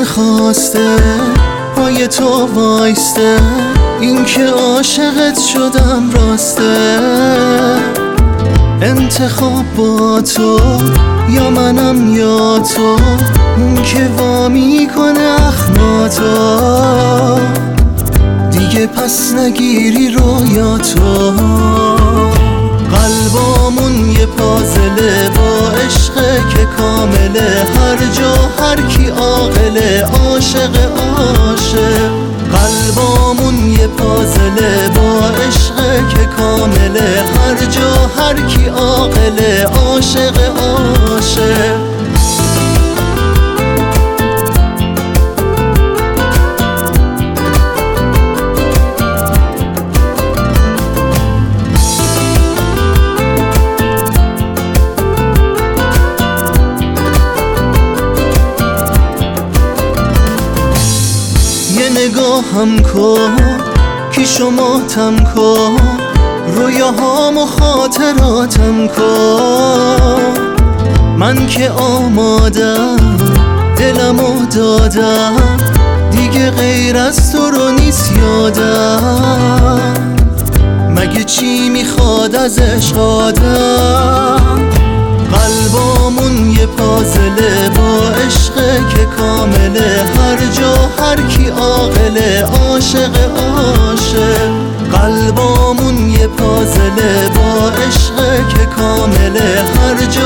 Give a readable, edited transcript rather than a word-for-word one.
دل خواسته پای تو وایسته، این که عاشقت شدم راسته. انتخاب با تو، یا منم یا تو، اون که وامی کنه اخماتو. دیگه پس نگیری رویاتو. قلبامون یه پازله با عشقه که کامله، هر جا هر کی عاقله عاشق عاشق. قلبامون یه پازله با عشقه که کامله، هر جا هر کی عاقله عاشق عاشق. یه نگاهم کن که شما تم کن، رویاهام و خاطراتم کن. من که آمادم دلمو دادم، دیگه غیر از تو رو نیست یادم. مگه چی میخواد از عشق آدم؟ قلبامون یه پازله با عشقه که کامله، هر جا هر کی عاقله عاشق عاشق. قلبامون یه پازله با عشقه که کامله، هر جا